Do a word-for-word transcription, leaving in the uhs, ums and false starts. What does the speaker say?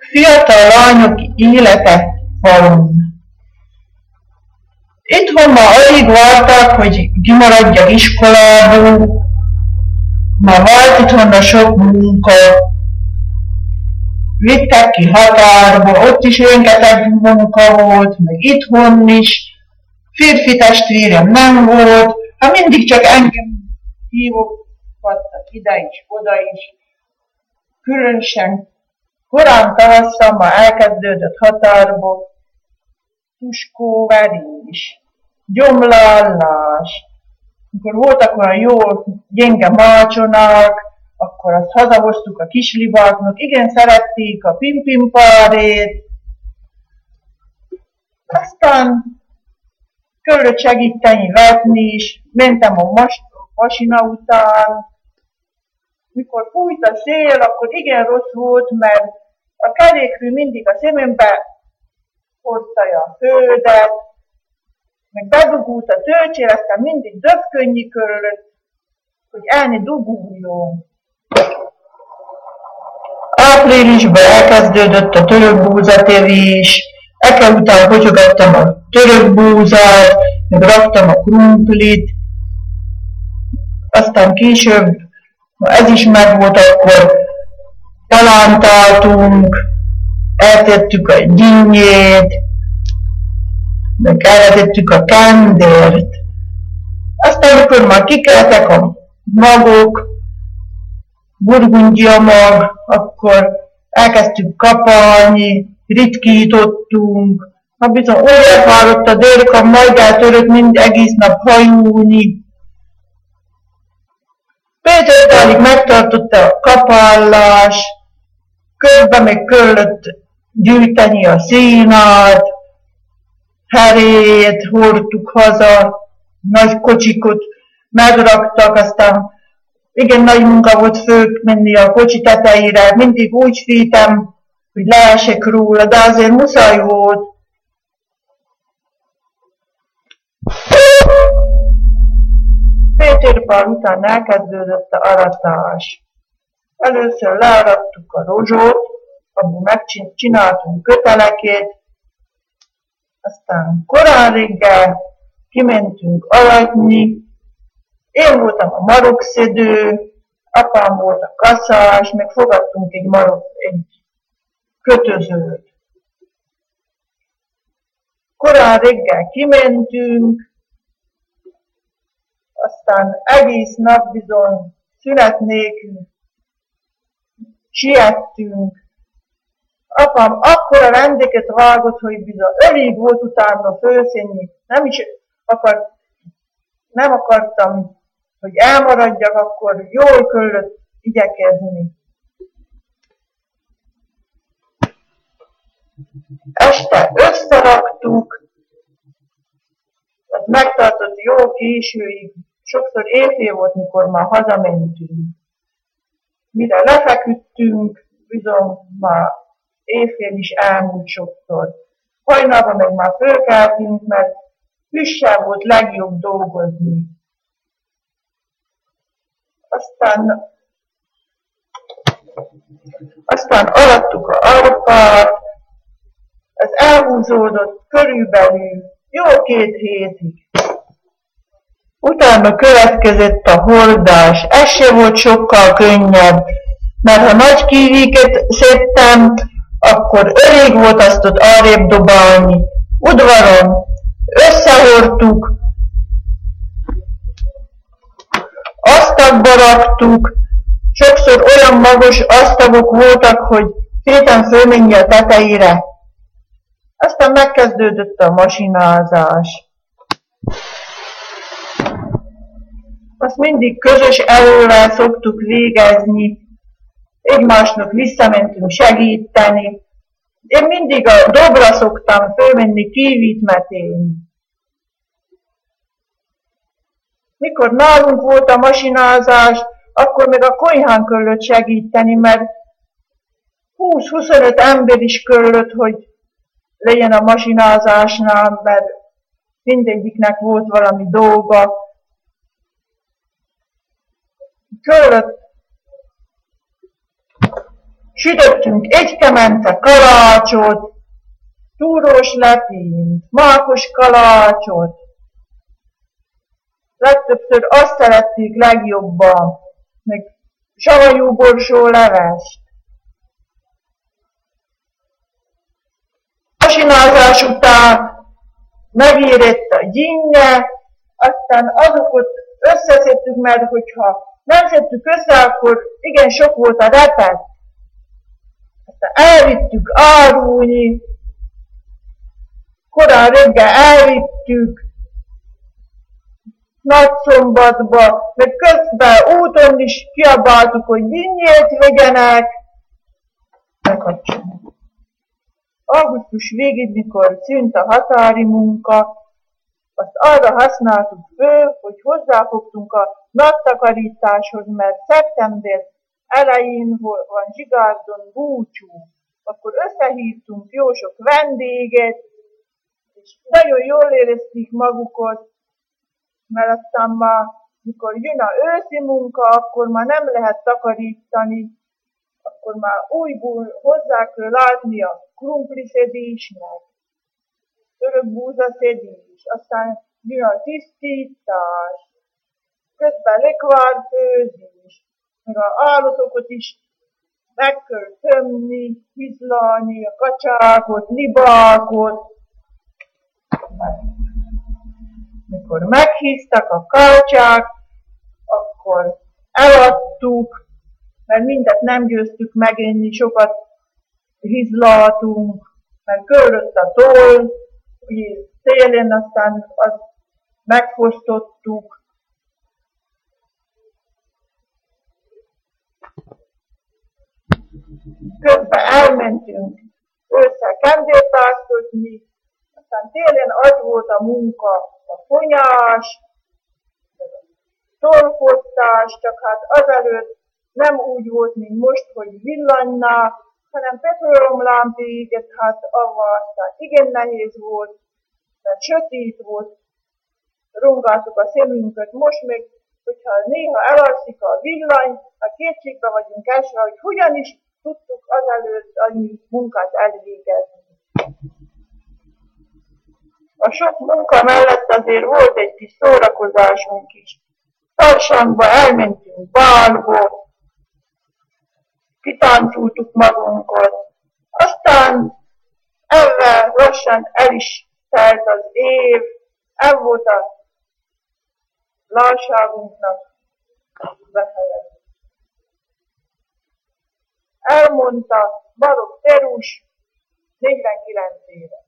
Fiatal lányok élete falun. Itthon ma alig várták, hogy kimaradjak iskolából, ma volt itthon a sok munka. Vittek ki határba, ott is rengeteg munka volt, meg itthon is. Férfi testvérem nem volt, hát mindig csak engem hívogattak ide is, oda is. Különösen korán tavasszal ma elkezdődött határba tuskóverés, gyomlallás. Amikor voltak olyan jó, gyenge malcsonák, akkor azt hazahoztuk a kislibáknak, igen szerették a pimpimpárét. Aztán kellett segíteni vetni is, mentem a mas- masina után. Mikor fújt a szél, akkor igen rossz volt, mert a kerékről mindig a szemembe hordta a földet, meg bedugult a töltsér, aztán mindig döfkönnyű körülött, hogy el ne duguljon. Áprilisban elkezdődött a törökbúzatevés, eke után kocsogattam a törökbúzát, meg raktam a krumplit, aztán később, ha ez is megvolt, akkor palántáltunk, eltettük a dinnyét, meg eltettük a kendért. Aztán, amikor már kikeltek a magok, burgundia mag, akkor elkezdtük kapalni, ritkítottunk, ha bizony olyan fáradt a délka, majd eltörött mind egész nap hajúni. Pétertálig megtartotta a kapálás, közben meg kellett gyűjteni a szénát, herét hordtuk haza, nagy kocsikot megraktak, aztán igen nagy munka volt fölmenni a kocsi tetejére, mindig úgy féltem, hogy leesek róla, de azért muszáj volt. Péterpál után elkezdődött a aratás. Először learattuk a rozsót, abból megcsináltunk kötelekét, aztán korán reggel kimentünk aratni. Én voltam a marokszedő, apám volt a kaszás, meg fogadtunk egy marok, egy kötözőt. Korán reggel kimentünk, aztán egész nap bizony szünet nélkül siettünk. Apám akkora rendeket vágott, hogy bizony elég volt utána fölszenni. Nem is akart, nem akartam, hogy elmaradjak, akkor jól kellett igyekezni. Este összeraktuk, az megtartott jó későig, sokszor éjfél volt, mikor már hazamentünk. Mire lefeküdtünk, bizony már éjfél is elmúlt sokszor. Hajnalban meg már fölkeltünk, mert hüssel volt legjobb dolgozni. Aztán, aztán arattuk a arpát, ez elhúzódott körülbelül jó két hétig. Utána következett a hordás, ez se volt sokkal könnyebb, mert ha nagy kívéket szedtem, akkor elég volt azt ott arrébb dobálni. Udvaron összehordtuk, asztagba raktuk, sokszor olyan magas asztagok voltak, hogy féltem fölmenni a tetejére. Aztán megkezdődött a masinázás. Azt mindig közös erővel szoktuk végezni, egymásnak visszamentünk segíteni. Én mindig a dobra szoktam fölmenni kívít metélni. Mikor nálunk volt a masinázás, akkor még a konyhán kellett segíteni, mert húsz-huszonöt ember is kellett, hogy legyen a masinázásnál, mert mindegyiknek volt valami dolga. Kellett Sütöttünk egy kemence kalácsot, túrós lepényt, mákos kalácsot. Legtöbbször azt szerették legjobban, meg savanyú borsó levest. Vasinázás után megérett a gyinge, aztán azokat összeszedtük, mert hogyha nem szedtük össze, akkor igen sok volt a repet. Aztán elvittük árulni, korán reggel elvittük Nagyszombatba, meg közben úton is kiabáltuk, hogy gyinnyét vegyenek. Megkapcsolom. Augusztus végig, mikor szűnt a határi munka, azt arra használtuk föl, hogy hozzáfogtunk a naptakarításhoz, mert szeptember elején van Zsigárdon búcsú. Akkor összehívtunk jó sok vendéget, és nagyon jól érezték magukat, mert aztán már, mikor jön a őszi munka, akkor már nem lehet takarítani, akkor már újból hozzá kell látni a krumpliszedésnek, török búzaszedés, aztán jön a tisztítás, közben lekvárfőzés, meg az állatokat is meg kell tömni, hizlalni, a kacsákot, libákot. Mikor meghíztak a kácsák, akkor eladtuk, mert mindet nem győztük megenni, sokat hizlaltunk, mert körülött a toll, ugye szélén aztán azt megfosztottuk. Közben elmentünk ősszel kendőpásztotni, aztán télen az volt a munka, a fonyás, tollfosztás, csak hát azelőtt nem úgy volt, mint most, hogy villanyná, hanem petróleumlámpa égett, hát avval aztán igen nehéz volt, mert sötét volt, rongáltuk a szemünket, most meg, hogyha néha elalszik a villany, a kétségbe vagyunk esve, hogy hogyan is tudtuk azelőtt annyi munkát elvégezni. A sok munka mellett azért volt egy kis szórakozásunk is. Tarsangba elmentünk bálba, kitáncoltuk magunkat, aztán ezzel lassan el is telt az év, ez volt a lárságunknak befejezés. Elmondta Balogh Terus, negyvenkilenc éve.